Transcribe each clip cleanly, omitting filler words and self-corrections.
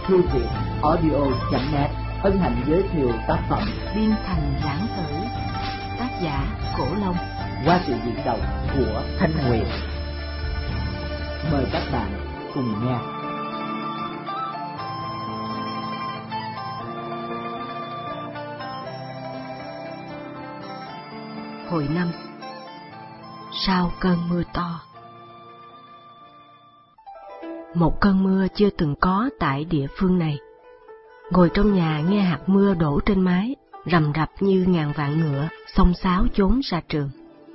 Thư viện audio.net hân hạnh giới thiệu tác phẩm Biên Thành Lãng Tử, tác giả Cổ Long, qua sự diễn đọc của Thanh Nguyệt. Mời các bạn cùng nghe. Hồi 5. Sau cơn mưa to. Một cơn mưa chưa từng có tại địa phương này. Ngồi trong nhà nghe hạt mưa đổ trên mái, rầm rập như ngàn vạn ngựa, xông xáo trốn ra trường.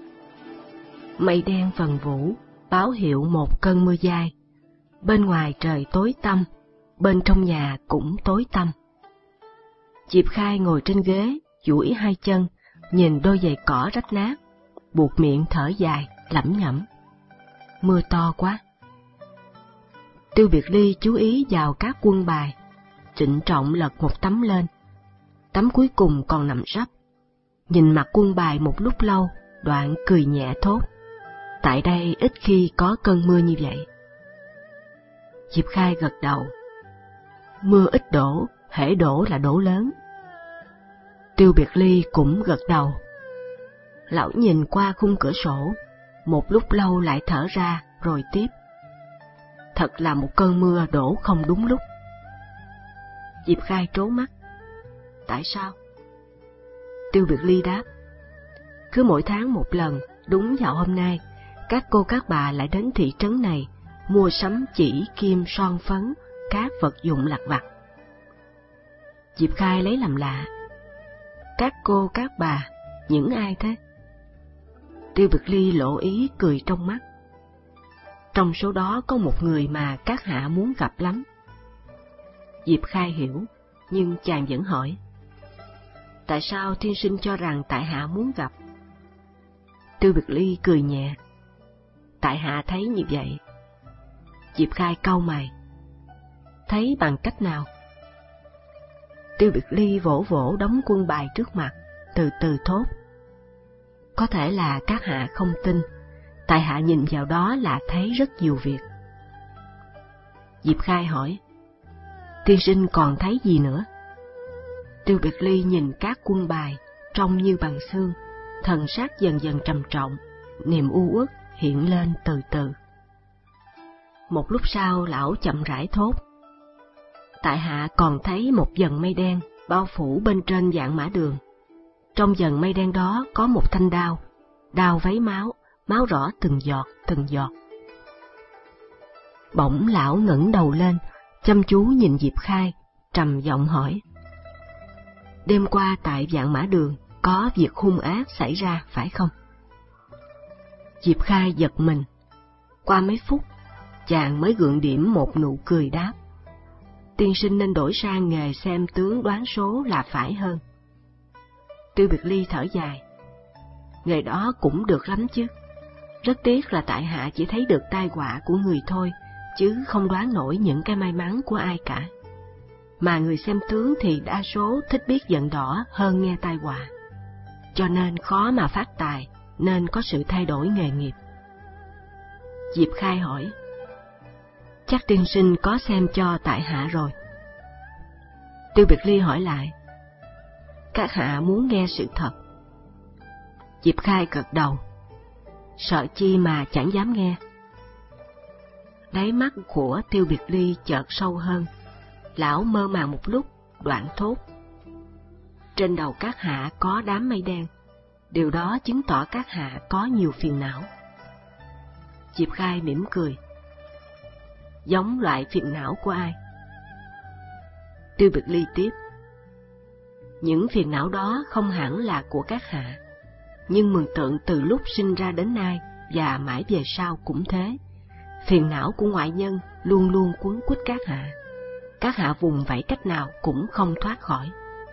Mây đen vần vũ, báo hiệu một cơn mưa dai. Bên ngoài trời tối tăm, bên trong nhà cũng tối tăm. Diệp Khai ngồi trên ghế, duỗi hai chân, nhìn đôi giày cỏ rách nát, buột miệng thở dài, lẩm nhẩm. Mưa to quá. Tiêu Biệt Ly chú ý vào các quân bài, trịnh trọng lật một tấm lên. Tấm cuối cùng còn nằm rắp. Nhìn mặt quân bài một lúc lâu, đoạn cười nhẹ thốt. Tại đây ít khi có cơn mưa như vậy. Diệp Khai gật đầu. Mưa ít đổ, hễ đổ là đổ lớn. Tiêu Biệt Ly cũng gật đầu. Lão nhìn qua khung cửa sổ, một lúc lâu lại thở ra rồi tiếp. Thật là một cơn mưa đổ không đúng lúc. Diệp Khai trố mắt. Tại sao? Tiêu Biệt Ly đáp. Cứ mỗi tháng một lần, đúng vào hôm nay, các cô các bà lại đến thị trấn này mua sắm chỉ, kim, son phấn, các vật dụng lặt vặt. Diệp Khai lấy làm lạ. Các cô các bà, những ai thế? Tiêu Biệt Ly lộ ý cười trong mắt. Trong số đó có một người mà các hạ muốn gặp lắm. Diệp Khai hiểu, nhưng chàng vẫn hỏi. Tại sao tiên sinh cho rằng tại hạ muốn gặp? Tiêu Biệt Ly cười nhẹ. Tại hạ thấy như vậy. Diệp Khai cau mày. Thấy bằng cách nào? Tiêu Biệt Ly vỗ vỗ đống quân bài trước mặt, từ từ thốt. Có thể là các hạ không tin, tại hạ nhìn vào đó là thấy rất nhiều việc. Diệp Khai hỏi. Tiên sinh còn thấy gì nữa? Tiêu Biệt Ly nhìn các quân bài, trông như bằng xương, thần sắc dần dần trầm trọng, niềm u uất hiện lên từ từ. Một lúc sau lão chậm rãi thốt. Tại hạ còn thấy một dần mây đen bao phủ bên trên vạn mã đường. Trong dần mây đen đó có một thanh đao, đao vấy máu, máu rõ từng giọt từng giọt. Bỗng lão ngẩng đầu lên, chăm chú nhìn Diệp Khai, trầm giọng hỏi. Đêm qua tại vạn mã đường có việc hung ác xảy ra phải không? Diệp Khai giật mình. Qua mấy phút, chàng mới gượng điểm một nụ cười đáp. Tiên sinh nên đổi sang nghề xem tướng đoán số là phải hơn. Tiêu Biệt Ly thở dài. Nghề đó cũng được lắm chứ. Rất tiếc là tại hạ chỉ thấy được tai họa của người thôi, chứ không đoán nổi những cái may mắn của ai cả. Mà người xem tướng thì đa số thích biết giận đỏ hơn nghe tai họa. Cho nên khó mà phát tài, nên có sự thay đổi nghề nghiệp. Diệp Khai hỏi. Chắc tiên sinh có xem cho tại hạ rồi. Tiêu Biệt Ly hỏi lại. Các hạ muốn nghe sự thật? Diệp Khai gật đầu. Sợ chi mà chẳng dám nghe. Đáy mắt của Tiêu Biệt Ly chợt sâu hơn. Lão mơ màng một lúc, đoạn thốt. Trên đầu các hạ có đám mây đen. Điều đó chứng tỏ các hạ có nhiều phiền não. Diệp Khai mỉm cười. Giống loại phiền não của ai? Tiêu Biệt Ly tiếp. Những phiền não đó không hẳn là của các hạ, nhưng mường tượng từ lúc sinh ra đến nay và mãi về sau cũng thế. Phiền não của ngoại nhân luôn luôn quấn quýt các hạ. Các hạ vùng vẫy cách nào cũng không thoát khỏi.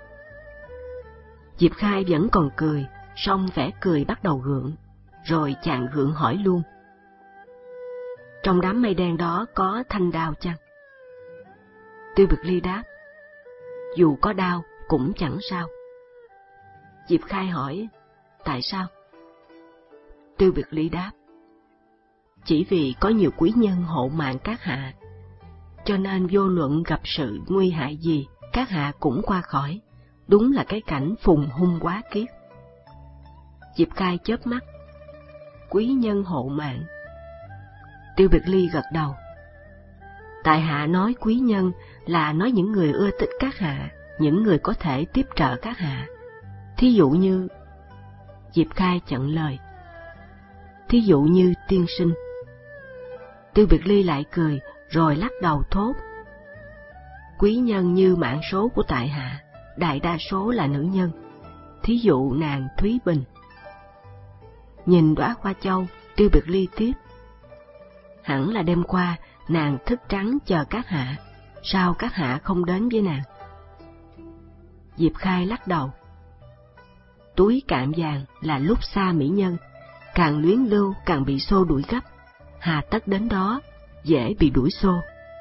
Diệp Khai vẫn còn cười, song vẻ cười bắt đầu gượng, rồi chàng gượng hỏi luôn. Trong đám mây đen đó có thanh đao chăng? Tiêu Biệt Ly đáp. Dù có đao cũng chẳng sao. Diệp Khai hỏi. Tại sao? Tiêu Biệt Ly đáp. Chỉ vì có nhiều quý nhân hộ mạng các hạ. cho nên vô luận gặp sự nguy hại gì, các hạ cũng qua khỏi. Đúng là cái cảnh phùng hung quá kiết. Diệp Khai chớp mắt. Quý nhân hộ mạng. Tiêu Biệt Ly gật đầu. Tại hạ nói quý nhân là nói những người ưa thích các hạ, những người có thể tiếp trợ các hạ. Thí dụ như... Diệp Khai chặn lời. Thí dụ như tiên sinh. Tiêu Biệt Ly lại cười, rồi lắc đầu thốt. Quý nhân như mạng số của tại hạ, đại đa số là nữ nhân. Thí dụ nàng Thúy Bình. Nhìn đóa hoa châu, Tiêu Biệt Ly tiếp. Hẳn là đêm qua nàng thức trắng chờ các hạ, sao các hạ không đến với nàng? Diệp Khai lắc đầu. Túi cạm vàng là lúc xa mỹ nhân, càng luyến lưu càng bị xô đuổi gấp, hà tất đến đó, dễ bị đuổi xô.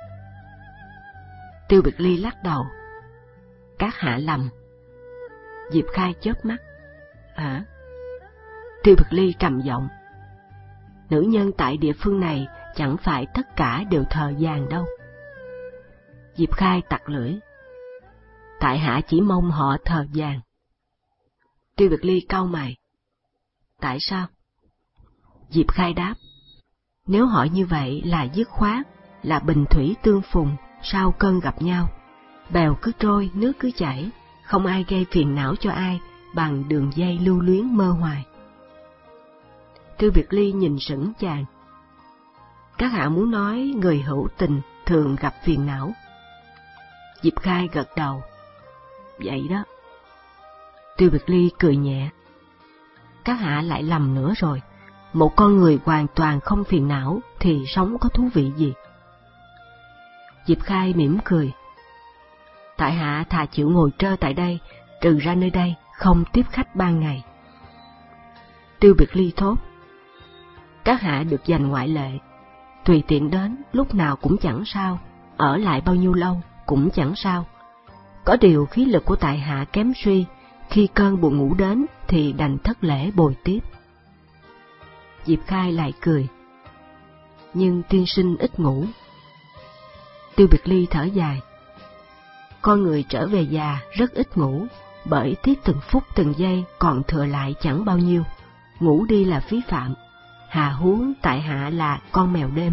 Tiêu Biệt Ly lắc đầu. Các hạ lầm. Diệp Khai chớp mắt. Hả? Tiêu Biệt Ly trầm giọng. Nữ nhân tại địa phương này chẳng phải tất cả đều thờ vàng đâu. Diệp Khai tặc lưỡi. Tại hạ chỉ mong họ thờ vàng. Tiêu Biệt Ly cau mày. Tại sao? Diệp Khai đáp. Nếu hỏi như vậy là dứt khoát, là bình thủy tương phùng, sau cơn gặp nhau. Bèo cứ trôi, nước cứ chảy, không ai gây phiền não cho ai bằng đường dây lưu luyến mơ hoài. Tiêu Biệt Ly nhìn sững chàng. Các hạ muốn nói người hữu tình thường gặp phiền não. Diệp Khai gật đầu. Vậy đó. Tiêu Biệt Ly cười nhẹ. Các hạ lại lầm nữa rồi. Một con người hoàn toàn không phiền não thì sống có thú vị gì? Diệp Khai mỉm cười. Tại hạ thà chịu ngồi trơ tại đây, trừ ra nơi đây không tiếp khách ban ngày. Tiêu Biệt Ly thốt. Các hạ được dành ngoại lệ, tùy tiện đến lúc nào cũng chẳng sao, ở lại bao nhiêu lâu cũng chẳng sao. Có điều khí lực của tại hạ kém suy, khi cơn buồn ngủ đến thì đành thất lễ bồi tiếp. Diệp Khai lại cười. Nhưng tiên sinh ít ngủ. Tiêu Biệt Ly thở dài. Con người trở về già rất ít ngủ, bởi tiếc từng phút từng giây còn thừa lại chẳng bao nhiêu. Ngủ đi là phí phạm, hà huống tại hạ là con mèo đêm.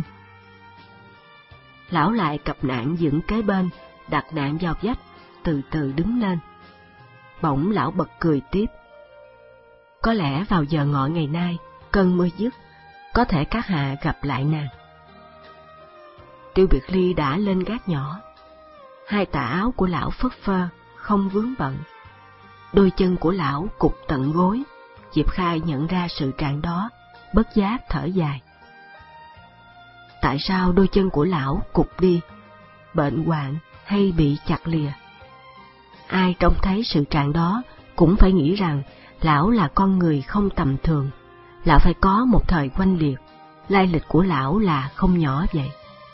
Lão lại cặp nạn dựng kế bên, đặt nạn vào vách, từ từ đứng lên. Bỗng lão bật cười tiếp. Có lẽ vào giờ ngọ ngày nay, cơn mưa dứt, có thể các hạ gặp lại nàng. Tiêu Biệt Ly đã lên gác nhỏ. Hai tà áo của lão phất phơ, không vướng bận. Đôi chân của lão cụp tận gối. Diệp Khai nhận ra sự trạng đó, bất giác thở dài. Tại sao đôi chân của lão cụp đi? Bệnh hoạn hay bị chặt lìa? Ai trông thấy sự trạng đó cũng phải nghĩ rằng lão là con người không tầm thường. Lão phải có một thời oanh liệt, lai lịch của lão là không nhỏ vậy.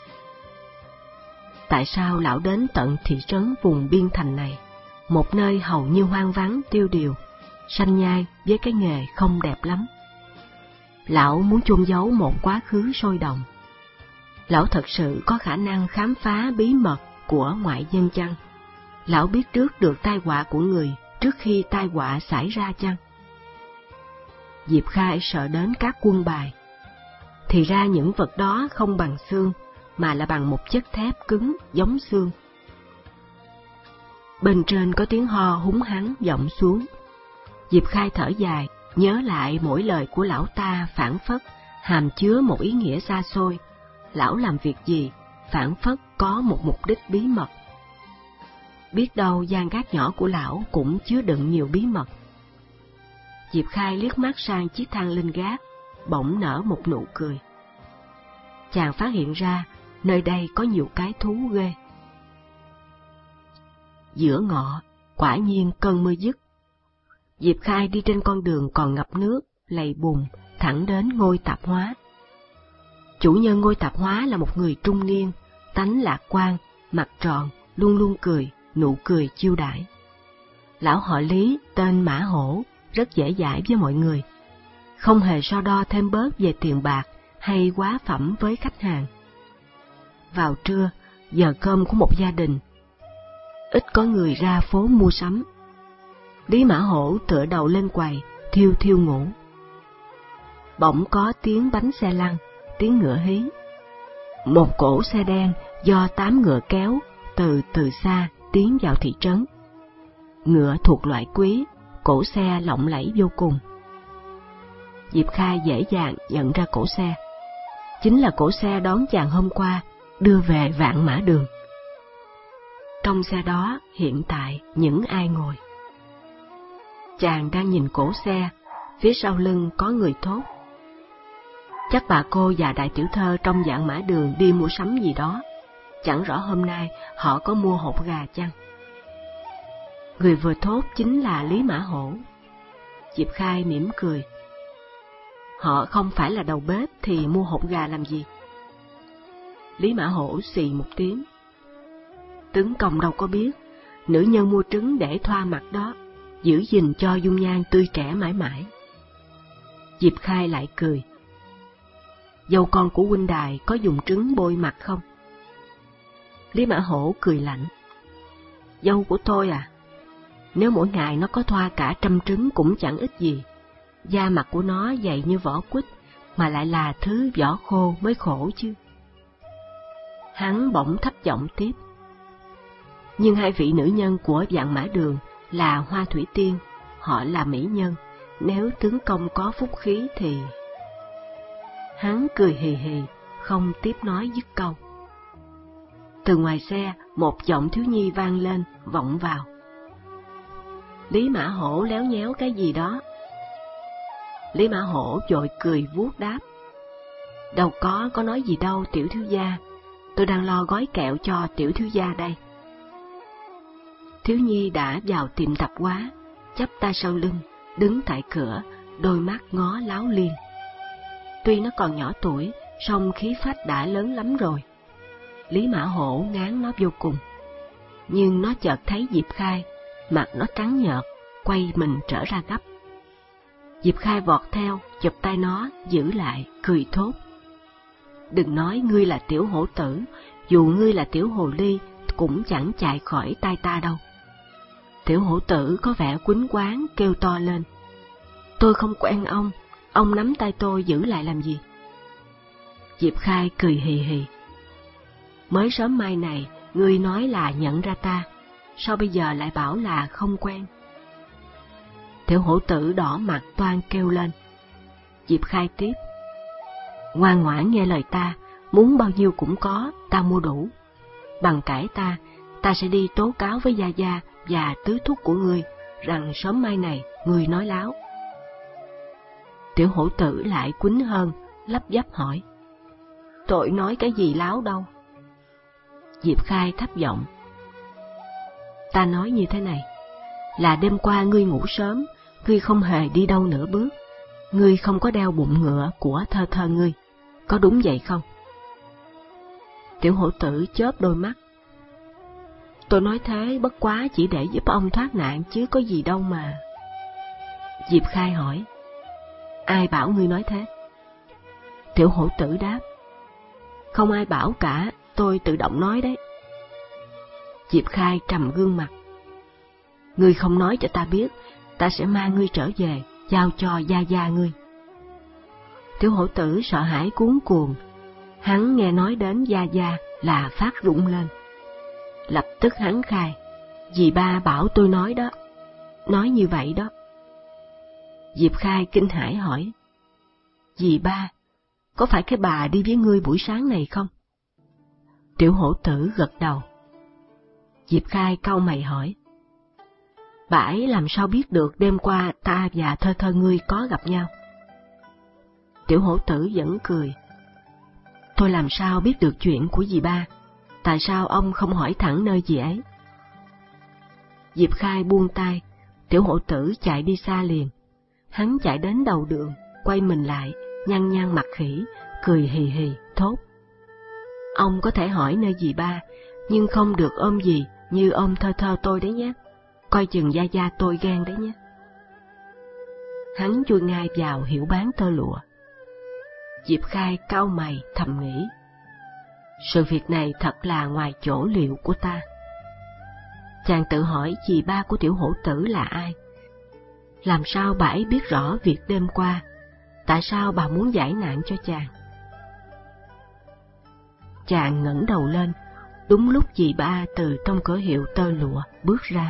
Tại sao lão đến tận thị trấn vùng biên thành này, một nơi hầu như hoang vắng tiêu điều, sanh nhai với cái nghề không đẹp lắm? Lão muốn chôn giấu một quá khứ sôi động. Lão thật sự có khả năng khám phá bí mật của ngoại dân chăng? Lão biết trước được tai họa của người trước khi tai họa xảy ra chăng? Diệp Khai sợ đến các quân bài. Thì ra những vật đó không bằng xương, mà là bằng một chất thép cứng giống xương. Bên trên có tiếng ho húng hắng vọng xuống. Diệp Khai thở dài, nhớ lại mỗi lời của lão ta phảng phất, hàm chứa một ý nghĩa xa xôi. Lão làm việc gì, phảng phất có một mục đích bí mật. Biết đâu gian gác nhỏ của lão cũng chứa đựng nhiều bí mật. Diệp Khai liếc mắt sang chiếc thang lên gác, bỗng nở một nụ cười. Chàng phát hiện ra nơi đây có nhiều cái thú ghê. Giữa ngọ, quả nhiên cơn mưa dứt. Diệp Khai đi trên con đường còn ngập nước, lầy bùn, thẳng đến ngôi tạp hóa. Chủ nhân ngôi tạp hóa là một người trung niên, tánh lạc quan, mặt tròn, luôn luôn cười, nụ cười chiêu đãi. Lão họ Lý, tên Mã Hổ, rất dễ dãi với mọi người, không hề so đo thêm bớt về tiền bạc hay quá phẩm với khách hàng. Vào trưa, giờ cơm của một gia đình. Ít có người ra phố mua sắm. Lý Mã Hổ tựa đầu lên quầy, thiêu thiêu ngủ. Bỗng có tiếng bánh xe lăn, tiếng ngựa hí. Một cỗ xe đen do 8 ngựa kéo từ xa tiến vào thị trấn. Ngựa thuộc loại quý, cỗ xe lộng lẫy vô cùng. Diệp Khai dễ dàng nhận ra cỗ xe. Chính là cỗ xe đón chàng hôm qua, đưa về Vạn Mã Đường. Trong xe đó hiện tại những ai ngồi? Chàng đang nhìn cỗ xe, phía sau lưng có người thốt. Chắc bà cô và đại tiểu thơ trong Vạn Mã Đường đi mua sắm gì đó. Chẳng rõ hôm nay họ có mua hột gà chăng? Người vừa thốt chính là Lý Mã Hổ. Diệp Khai mỉm cười. Họ không phải là đầu bếp thì mua hột gà làm gì? Lý Mã Hổ xì một tiếng. Tướng công đâu có biết, nữ nhân mua trứng để thoa mặt đó, giữ gìn cho dung nhan tươi trẻ mãi mãi. Diệp Khai lại cười. Dâu con của huynh đài có dùng trứng bôi mặt không? Lý Mã Hổ cười lạnh. Dâu của tôi à? Nếu mỗi ngày nó có thoa cả 100 trứng cũng chẳng ích gì. Da mặt của nó dày như vỏ quýt, mà lại là thứ vỏ khô mới khổ chứ. Hắn bỗng thấp giọng tiếp. Nhưng hai vị nữ nhân của Vạn Mã Đường là Hoa Thủy Tiên, họ là mỹ nhân, nếu tướng công có phúc khí thì... Hắn cười hì hì, không tiếp nói dứt câu. Từ ngoài xe, một giọng thiếu nhi vang lên, vọng vào. Lý Mã Hổ léo nhéo cái gì đó. Lý Mã Hổ vội cười vuốt đáp. Đâu có nói gì đâu tiểu thiếu gia, tôi đang lo gói kẹo cho tiểu thiếu gia đây. Thiếu nhi đã vào tiệm tạp hóa, chắp tay sau lưng, đứng tại cửa, đôi mắt ngó láo liên. Tuy nó còn nhỏ tuổi, song khí phách đã lớn lắm rồi. Lý Mã Hổ ngán nó vô cùng. Nhưng nó chợt thấy Diệp Khai, mặt nó trắng nhợt, quay mình trở ra gấp. Diệp Khai vọt theo, chụp tay nó, giữ lại, cười thốt. Đừng nói ngươi là tiểu hổ tử, dù ngươi là tiểu hồ ly, cũng chẳng chạy khỏi tay ta đâu. Tiểu hổ tử có vẻ quýnh quáng, kêu to lên. Tôi không quen ông nắm tay tôi giữ lại làm gì? Diệp Khai cười hì hì. Mới sớm mai này, ngươi nói là nhận ra ta, sao bây giờ lại bảo là không quen? Tiểu hổ tử đỏ mặt toan kêu lên. Diệp Khai tiếp. Ngoan ngoãn nghe lời ta, muốn bao nhiêu cũng có, ta mua đủ. Bằng cãi ta sẽ đi tố cáo với gia gia và tứ thúc của ngươi, rằng sớm mai này ngươi nói láo. Tiểu hổ tử lại quýnh hơn, lắp bắp hỏi. Tôi nói cái gì láo đâu? Diệp Khai thấp giọng. Ta nói như thế này, là đêm qua ngươi ngủ sớm, ngươi không hề đi đâu nửa bước, ngươi không có đeo bụng ngựa của thơ thơ ngươi, có đúng vậy không? Tiểu hổ tử chớp đôi mắt. Tôi nói thế bất quá chỉ để giúp ông thoát nạn chứ có gì đâu mà. Diệp Khai hỏi. Ai bảo ngươi nói thế? Tiểu hổ tử đáp. Không ai bảo cả, tôi tự động nói đấy. Diệp Khai trầm gương mặt. Ngươi không nói cho ta biết, ta sẽ mang ngươi trở về, giao cho gia gia ngươi. Tiểu hổ tử sợ hãi cuống cuồng, hắn nghe nói đến gia gia là phát run lên. Lập tức hắn khai, dì ba bảo tôi nói đó, nói như vậy đó. Diệp Khai kinh hãi hỏi, dì ba, có phải cái bà đi với ngươi buổi sáng này không? Tiểu hổ tử gật đầu. Diệp Khai cau mày hỏi, bà ấy làm sao biết được đêm qua ta và thơ thơ ngươi có gặp nhau? Tiểu hổ tử vẫn cười. Tôi làm sao biết được chuyện của dì ba? Tại sao ông không hỏi thẳng nơi dì ấy? Diệp Khai buông tay, tiểu hổ tử chạy đi xa liền. Hắn chạy đến đầu đường, quay mình lại, nhăn nhăn mặt khỉ, cười hì hì, thốt. Ông có thể hỏi nơi dì ba, nhưng không được ôm dì như ôm thơ thơ tôi đấy nhé. Coi chừng gia gia tôi ghen đấy nhé. Hắn chui ngay vào hiểu bán tơ lụa. Diệp Khai cau mày thầm nghĩ. Sự việc này thật là ngoài chỗ liệu của ta. Chàng tự hỏi dì ba của Tiểu Hổ Tử là ai? Làm sao bà ấy biết rõ việc đêm qua? Tại sao bà muốn giải nạn cho chàng? Chàng ngẩng đầu lên, đúng lúc dì ba từ trong cửa hiệu tơ lụa bước ra.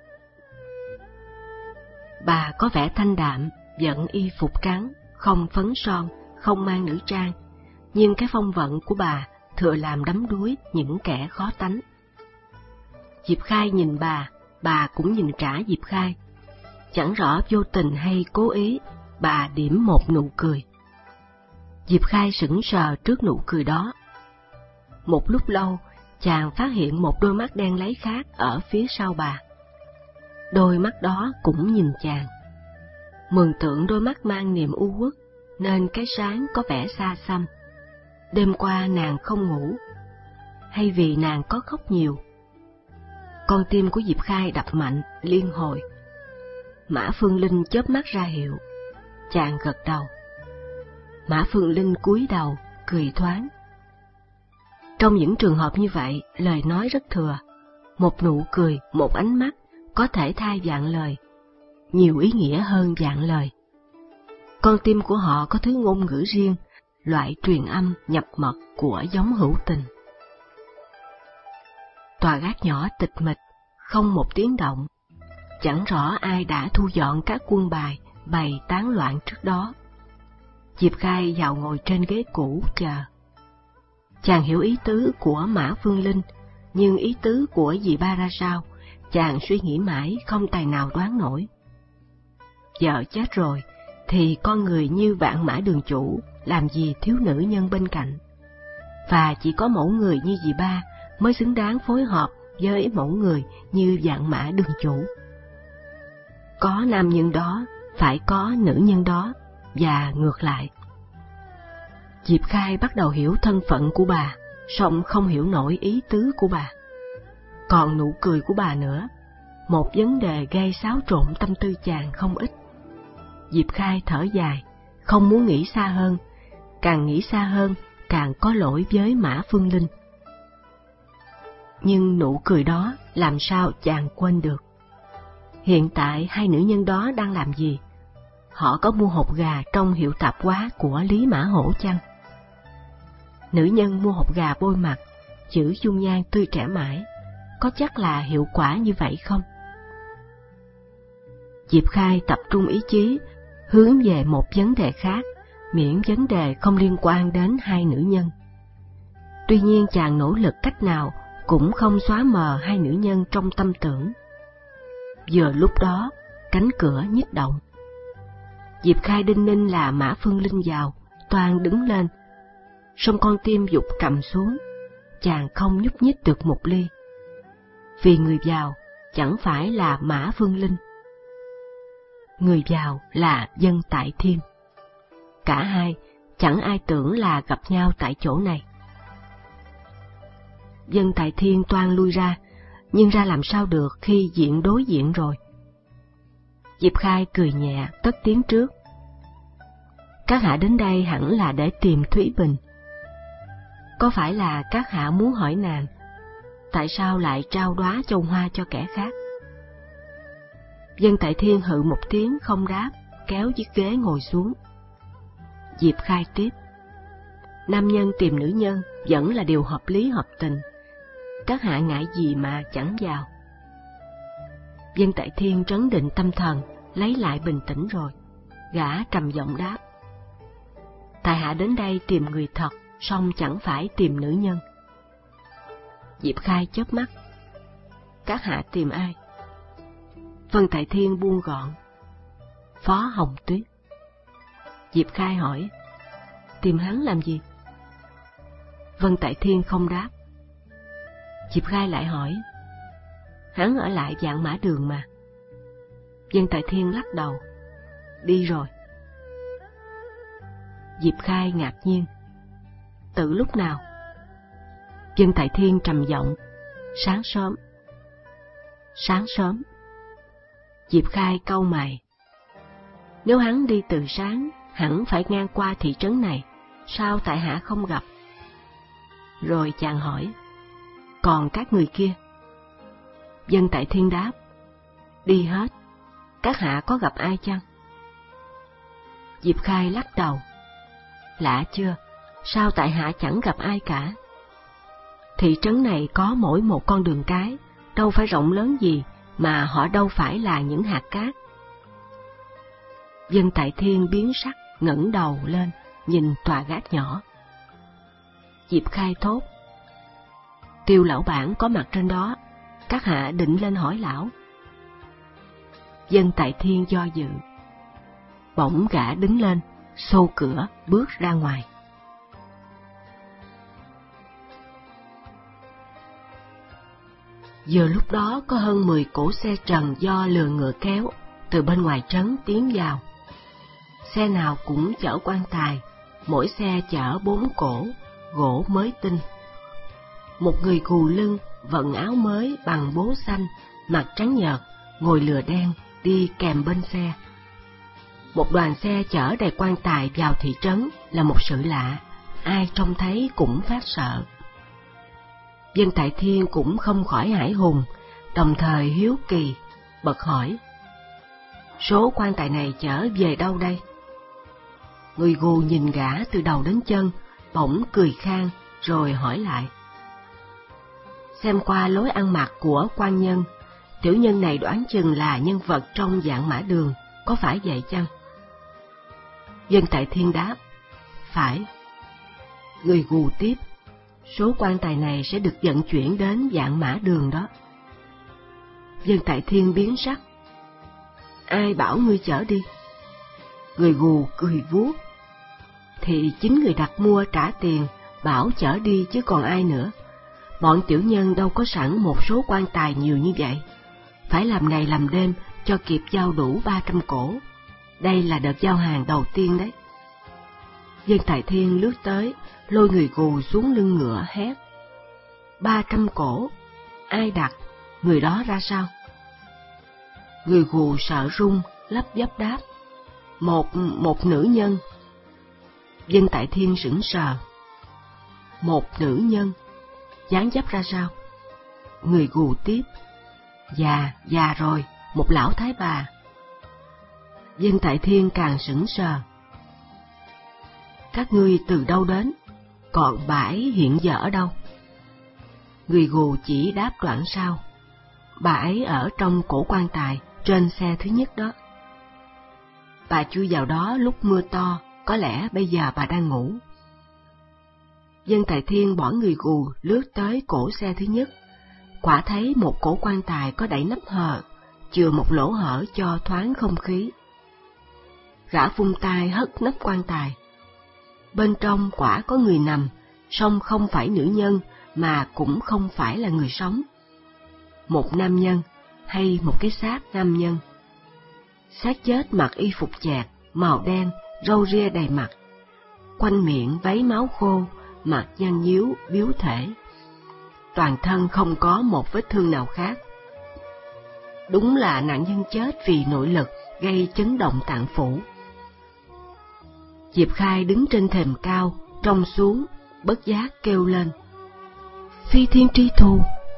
Bà có vẻ thanh đạm, vận y phục trắng, không phấn son, không mang nữ trang, nhưng cái phong vận của bà thừa làm đắm đuối những kẻ khó tánh. Diệp Khai nhìn bà cũng nhìn trả Diệp Khai. Chẳng rõ vô tình hay cố ý, bà điểm một nụ cười. Diệp Khai sững sờ trước nụ cười đó. Một lúc lâu, chàng phát hiện một đôi mắt đen láy khác ở phía sau bà. Đôi mắt đó cũng nhìn chàng. Mường tượng đôi mắt mang niềm u uất, nên cái sáng có vẻ xa xăm. Đêm qua nàng không ngủ, hay vì nàng có khóc nhiều? Con tim của Diệp Khai đập mạnh, liên hồi. Mã Phương Linh chớp mắt ra hiệu. Chàng gật đầu. Mã Phương Linh cúi đầu, cười thoáng. Trong những trường hợp như vậy, lời nói rất thừa. Một nụ cười, một ánh mắt có thể thay vạn lời, nhiều ý nghĩa hơn vạn lời. Con tim của họ có thứ ngôn ngữ riêng, loại truyền âm nhập mật của giống hữu tình. Tòa gác nhỏ tịch mịch, không một tiếng động. Chẳng rõ ai đã thu dọn các quân bài bày tán loạn trước đó. Diệp Khai vào ngồi trên ghế cũ chờ. Chàng hiểu ý tứ của Mã Phương Linh, nhưng ý tứ của dì ba ra sao, chàng suy nghĩ mãi không tài nào đoán nổi. Vợ chết rồi, thì con người như Vạn Mã Đường chủ làm gì thiếu nữ nhân bên cạnh. Và chỉ có mẫu người như dì ba mới xứng đáng phối hợp với mẫu người như Vạn Mã Đường chủ. Có nam nhân đó, phải có nữ nhân đó, và ngược lại. Diệp Khai bắt đầu hiểu thân phận của bà, song không hiểu nổi ý tứ của bà. Còn nụ cười của bà nữa, một vấn đề gây xáo trộn tâm tư chàng không ít. Diệp Khai thở dài, không muốn nghĩ xa hơn, càng nghĩ xa hơn càng có lỗi với Mã Phương Linh. Nhưng nụ cười đó làm sao chàng quên được? Hiện tại hai nữ nhân đó đang làm gì? Họ có mua hột gà trong hiệu tạp hóa của Lý Mã Hổ chăng? Nữ nhân mua hột gà bôi mặt, giữ dung nhan tươi trẻ mãi, có chắc là hiệu quả như vậy không? Diệp Khai tập trung ý chí, hướng về một vấn đề khác, miễn vấn đề không liên quan đến hai nữ nhân. Tuy nhiên chàng nỗ lực cách nào cũng không xóa mờ hai nữ nhân trong tâm tưởng. Vừa lúc đó, cánh cửa nhích động. Diệp Khai đinh ninh là Mã Phương Linh vào, toan đứng lên. Song con tim giục cầm xuống, chàng không nhúc nhích được một ly. Vì người vào chẳng phải là Mã Phương Linh. Người vào là Vân Tại Thiên. Cả hai chẳng ai tưởng là gặp nhau tại chỗ này. Vân Tại Thiên toan lui ra, nhưng ra làm sao được khi diện đối diện rồi. Diệp Khai cười nhẹ, cất tiếng trước. Các hạ đến đây hẳn là để tìm Thúy Bình. Có phải là các hạ muốn hỏi nàng, tại sao lại trao đóa châu hoa cho kẻ khác? Vân Tại Thiên hự một tiếng không đáp, kéo chiếc ghế ngồi xuống. Diệp Khai tiếp. Nam nhân tìm nữ nhân vẫn là điều hợp lý hợp tình. Các hạ ngại gì mà chẳng vào? Vân Tại Thiên trấn định tâm thần, lấy lại bình tĩnh rồi. Gã trầm giọng đáp. Tại hạ đến đây tìm người thật, song chẳng phải tìm nữ nhân. Diệp Khai chớp mắt. Các hạ tìm ai? Vân Tại Thiên buông gọn. Phó Hồng Tuyết. Diệp Khai hỏi. Tìm hắn làm gì? Vân Tại Thiên không đáp. Diệp Khai lại hỏi. Hắn ở lại Vạn Mã Đường mà. Vân Tại Thiên lắc đầu. Đi rồi. Diệp Khai ngạc nhiên. Từ lúc nào? Vân Tại Thiên trầm giọng. Sáng sớm. Sáng sớm. Diệp Khai cau mày. Nếu hắn đi từ sáng, hẳn phải ngang qua thị trấn này, sao tại hạ không gặp? Rồi chàng hỏi, còn các người kia? Dân Tại Thiên đáp, đi hết. Các hạ có gặp ai chăng? Diệp Khai lắc đầu, lạ chưa, sao tại hạ chẳng gặp ai cả. Thị trấn này có mỗi một con đường cái, đâu phải rộng lớn gì, mà họ đâu phải là những hạt cát. Dân Tại Thiên biến sắc, ngẩng đầu lên, nhìn tòa gác nhỏ. Diệp Khai thốt, Tiêu lão bản có mặt trên đó, các hạ định lên hỏi lão. Dân Tại Thiên do dự. Bỗng gã đứng lên, xô cửa, bước ra ngoài. Giờ lúc đó có hơn 10 cỗ xe trần do lừa ngựa kéo, từ bên ngoài trấn tiến vào. Xe nào cũng chở quan tài, mỗi xe chở 4 cỗ, gỗ mới tinh. Một người gù lưng, vận áo mới bằng bố xanh, mặt trắng nhợt, ngồi lừa đen, đi kèm bên xe. Một đoàn xe chở đầy quan tài vào thị trấn là một sự lạ, ai trông thấy cũng phát sợ. Dân Tại Thiên cũng không khỏi hãi hùng, đồng thời hiếu kỳ, bật hỏi, số quan tài này chở về đâu đây? Người gù nhìn gã từ đầu đến chân, bỗng cười khan, rồi hỏi lại. Xem qua lối ăn mặc của quan nhân, tiểu nhân này đoán chừng là nhân vật trong Vạn Mã Đường, có phải vậy chăng? Dân Tại Thiên đáp, phải. Người gù tiếp, số quan tài này sẽ được vận chuyển đến Vạn Mã Đường đó. Dân Tại Thiên biến sắc. Ai bảo ngươi chở đi? Người gù cười vuốt. Thì chính người đặt mua trả tiền, bảo chở đi chứ còn ai nữa. Bọn tiểu nhân đâu có sẵn một số quan tài nhiều như vậy. Phải làm ngày làm đêm cho kịp giao đủ 300 cổ. Đây là đợt giao hàng đầu tiên đấy. Dân Tại Thiên lướt tới, lôi người gù xuống lưng ngựa hét. 300 cổ, ai đặt, người đó ra sao? Người gù sợ run, lắp bắp đáp. Một nữ nhân. Dân Tại Thiên sững sờ. Một nữ nhân, dáng dấp ra sao? Người gù tiếp. Già rồi, một lão thái bà. Dân Tại Thiên càng sững sờ. Các ngươi từ đâu đến? Còn bà ấy hiện giờ ở đâu? Người gù chỉ đáp đoạn sau. Bà ấy ở trong cổ quan tài, trên xe thứ nhất đó. Bà chui vào đó lúc mưa to, có lẽ bây giờ bà đang ngủ. Dân Tại Thiên bỏ người gù lướt tới cổ xe thứ nhất, quả thấy một cổ quan tài có đậy nắp hờ, chừa một lỗ hở cho thoáng không khí. Gã vung tay hất nắp quan tài. Bên trong quả có người nằm, song không phải nữ nhân, mà cũng không phải là người sống. Một nam nhân, hay một cái xác nam nhân. Xác chết mặc y phục chạc, màu đen, râu ria đầy mặt. Quanh miệng vấy máu khô, mặt nhăn nhíu, biếu thể. Toàn thân không có một vết thương nào khác. Đúng là nạn nhân chết vì nội lực gây chấn động tạng phủ. Diệp Khai đứng trên thềm cao, trông xuống, bất giác kêu lên. Phi Thiên Tri Thù!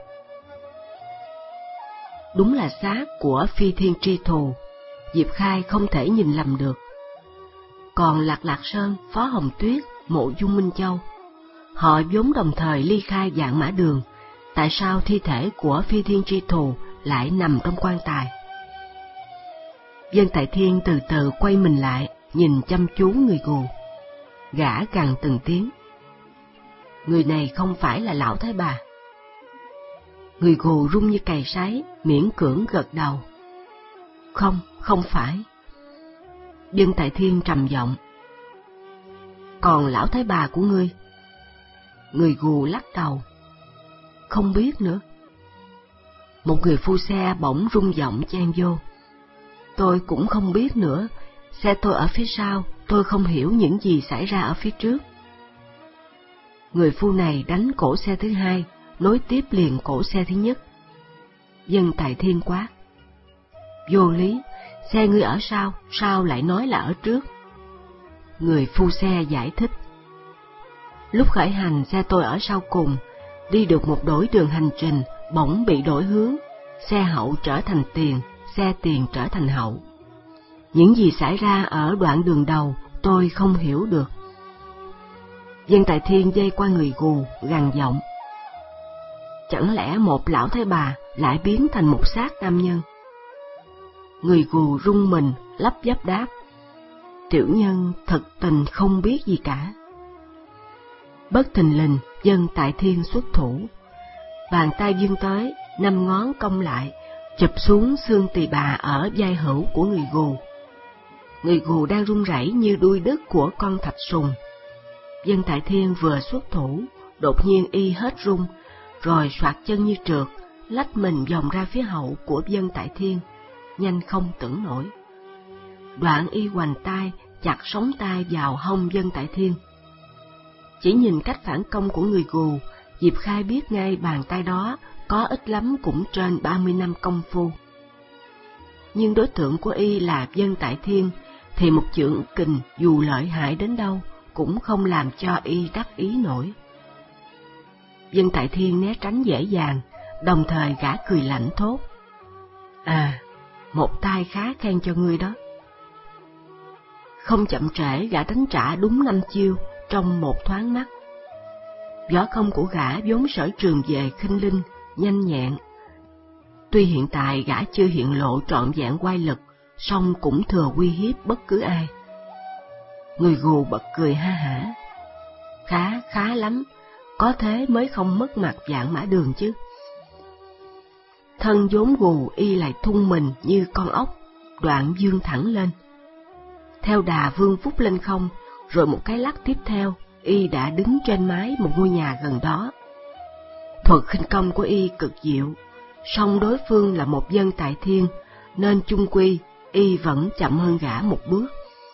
Đúng là xác của Phi Thiên Tri Thù, Diệp Khai không thể nhìn lầm được. Còn Lạc Lạc Sơn, Phó Hồng Tuyết, Mộ Dung Minh Châu, họ vốn đồng thời ly khai Vạn Mã Đường, tại sao thi thể của Phi Thiên Tri Thù lại nằm trong quan tài? Dân Tại Thiên từ từ quay mình lại, nhìn chăm chú người gù. Gã gằn từng tiếng. Người này không phải là lão thái bà. Người gù run như cày sấy, miễn cưỡng gật đầu. Không phải. Dân Tại Thiên trầm giọng. Còn lão thái bà của ngươi? Người gù lắc đầu. Không biết nữa. Một người phu xe bỗng rung giọng chen vô. Tôi cũng không biết nữa. Xe tôi ở phía sau, tôi không hiểu những gì xảy ra ở phía trước. Người phu này đánh cổ xe thứ hai, nối tiếp liền cổ xe thứ nhất. Dân Tại Thiên quát. Vô lý, xe ngươi ở sau, sao lại nói là ở trước? Người phu xe giải thích. Lúc khởi hành, xe tôi ở sau cùng, đi được một đổi đường hành trình, bỗng bị đổi hướng, xe hậu trở thành tiền, xe tiền trở thành hậu. Những gì xảy ra ở đoạn đường đầu tôi không hiểu được. Dân Tại Thiên dây qua người gù, gằn giọng: chẳng lẽ một lão thái bà lại biến thành một xác nam nhân? Người gù rung mình, lắp bắp đáp: tiểu nhân thật tình không biết gì cả. Bất thình lình, Dân Tại Thiên xuất thủ, bàn tay vươn tới, 5 ngón cong lại, chụp xuống xương tỳ bà ở vai hữu của người gù. Người gù đang run rẩy như đuôi đứt của con thạch sùng. Dân Tại Thiên vừa xuất thủ, đột nhiên y hết run, rồi soạt chân như trượt, lách mình vòng ra phía hậu của Dân Tại Thiên, nhanh không tưởng nổi. Đoạn y hoành tay chặt sống tay vào hông Dân Tại Thiên. Chỉ nhìn cách phản công của người gù, Diệp Khai biết ngay bàn tay đó có ít lắm cũng trên 30 năm công phu. Nhưng đối tượng của y là Dân Tại Thiên, thì một chưởng kình dù lợi hại đến đâu cũng không làm cho y đắc ý nổi. Dân Tại Thiên né tránh dễ dàng, đồng thời gã cười lạnh thốt: à, một tay khá khen cho ngươi đó. Không chậm trễ, gã đánh trả đúng 5 chiêu trong một thoáng mắt. Võ công của gã vốn sở trường về khinh linh, nhanh nhẹn. Tuy hiện tại gã chưa hiện lộ trọn vẹn oai lực, song cũng thừa uy hiếp bất cứ ai. Người gù bật cười ha hả: khá lắm, có thế mới không mất mặt Vạn Mã Đường chứ. Thân vốn gù, y lại thung mình như con ốc, đoạn vươn thẳng lên. Theo đà vươn vút lên không, rồi một cái lắc tiếp theo, y đã đứng trên mái một ngôi nhà gần đó. Thuật khinh công của y cực diệu, song đối phương là một Dân Tại Thiên, nên chung quy y vẫn chậm hơn gã một bước.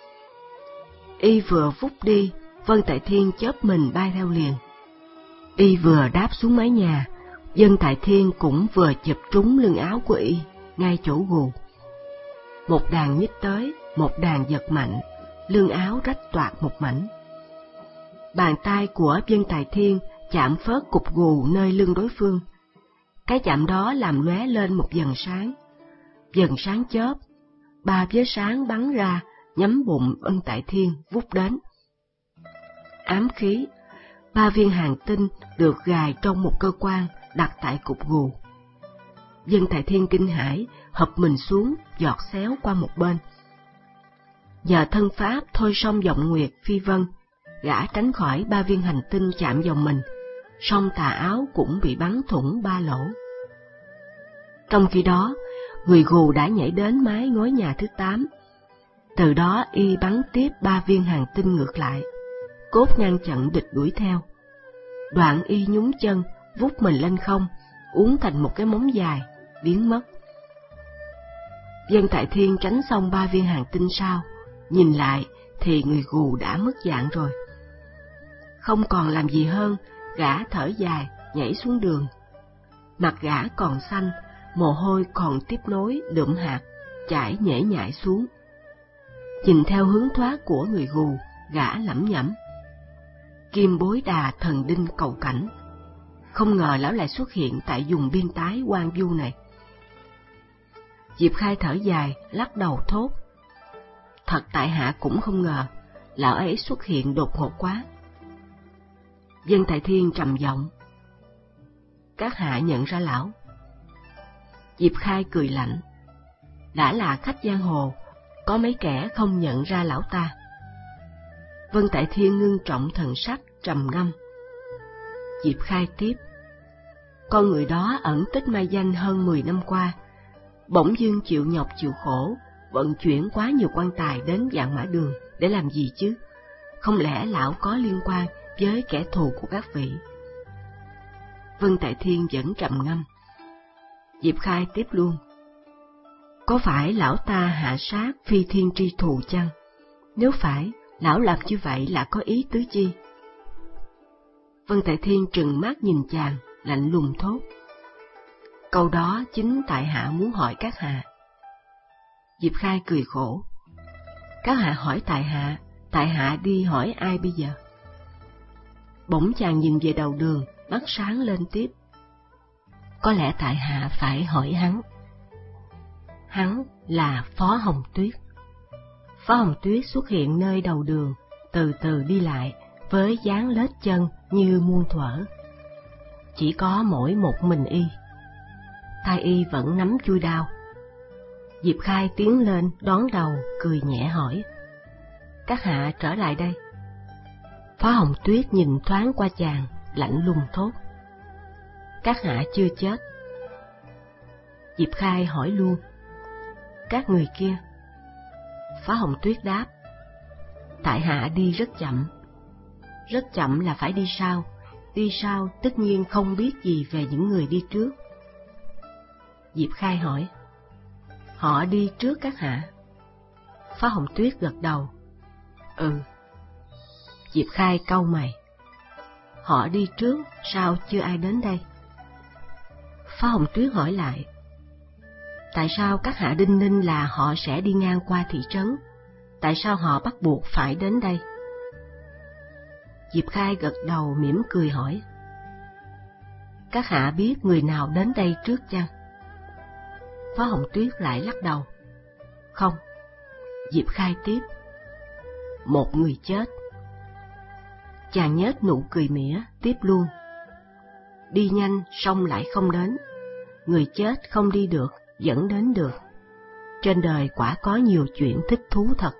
Y vừa vút đi, Vân Tại Thiên chớp mình bay theo liền. Y vừa đáp xuống mái nhà, Dân Tại Thiên cũng vừa chụp trúng lưng áo của y, ngay chỗ gù. Một đàn nhích tới, một đàn giật mạnh, lưng áo rách toạc một mảnh. Bàn tay của Dân Tại Thiên chạm phớt cục gù nơi lưng đối phương. Cái chạm đó làm lóe lên một vầng sáng chớp, 3 vết sáng bắn ra, nhắm bụng Vân Tại Thiên vút đến. Ám khí, 3 viên hàng tinh được gài trong một cơ quan đặt tại cục gù. Dân Tại Thiên kinh hãi, hập mình xuống, giọt xéo qua một bên. Nhờ thân pháp thôi song vọng nguyệt phi vân, gã tránh khỏi 3 viên hành tinh chạm vào mình, song tà áo cũng bị bắn thủng 3 lỗ. Trong khi đó, người gù đã nhảy đến mái ngói nhà thứ 8. Từ đó y bắn tiếp 3 viên hàng tinh ngược lại, cốt ngăn chặn địch đuổi theo. Đoạn y nhún chân, vút mình lên không, uốn thành một cái móng dài, biến mất. Dân Tại Thiên tránh xong 3 viên hàng tinh sau, nhìn lại thì người gù đã mất dạng rồi. Không còn làm gì hơn, gã thở dài, nhảy xuống đường. Mặt gã còn xanh, mồ hôi còn tiếp nối đượm hạt, chảy nhễ nhại xuống. Nhìn theo hướng thoát của người gù, gã lẩm nhẩm: Kim Bối Đà thần đinh cầu cảnh. Không ngờ lão lại xuất hiện tại vùng biên tái hoang vu này. Diệp Khai thở dài, lắc đầu thốt: Thật tại hạ cũng không ngờ, lão ấy xuất hiện đột ngột quá. Dân Tại Thiên trầm giọng: Các hạ nhận ra lão? Diệp Khai cười lạnh: Đã là khách giang hồ, có mấy kẻ không nhận ra lão ta. Vân Tại Thiên ngưng trọng thần sắc, trầm ngâm. Diệp Khai tiếp: Con người đó ẩn tích mai danh hơn 10 năm qua, bỗng dưng chịu nhọc chịu khổ, vận chuyển quá nhiều quan tài đến Vạn Mã Đường để làm gì chứ? Không lẽ lão có liên quan với kẻ thù của các vị? Vân Tại Thiên vẫn trầm ngâm. Diệp Khai tiếp luôn: Có phải lão ta hạ sát phi thiên tri thù chăng? Nếu phải, lão làm như vậy là có ý tứ chi? Vân Tại Thiên trừng mắt nhìn chàng, lạnh lùng thốt: Câu đó chính tại hạ muốn hỏi các hạ. Diệp Khai cười khổ: Các hạ hỏi tại hạ đi hỏi ai bây giờ? Bỗng chàng nhìn về đầu đường, mắt sáng lên tiếp. Có lẽ tại hạ phải hỏi hắn. Hắn là Phó Hồng Tuyết. Phó Hồng Tuyết xuất hiện nơi đầu đường, từ từ đi lại, với dáng lết chân như muôn thuở. Chỉ có mỗi một mình y. Tay y vẫn nắm chuôi đao. Diệp Khai tiến lên đón đầu, cười nhẹ hỏi: Các hạ trở lại đây. Phó Hồng Tuyết nhìn thoáng qua chàng, lạnh lùng thốt: Các hạ chưa chết. Diệp Khai hỏi luôn: Các người kia? Phó Hồng Tuyết đáp: Tại hạ đi rất chậm. Rất chậm là phải đi sau. Đi sau tất nhiên không biết gì về những người đi trước. Diệp Khai hỏi: Họ đi trước các hạ? Phó Hồng Tuyết gật đầu: Ừ. Diệp Khai cau mày: Họ đi trước, sao chưa ai đến đây? Phó Hồng Tuyết hỏi lại: Tại sao các hạ đinh ninh là họ sẽ đi ngang qua thị trấn? Tại sao họ bắt buộc phải đến đây? Diệp Khai gật đầu mỉm cười hỏi: Các hạ biết người nào đến đây trước chăng? Phó Hồng Tuyết lại lắc đầu: Không. Diệp Khai tiếp: Một người chết. Chàng nhếch nụ cười mỉa, tiếp luôn: Đi nhanh xong lại không đến. Người chết không đi được, dẫn đến được. Trên đời quả có nhiều chuyện thích thú thật.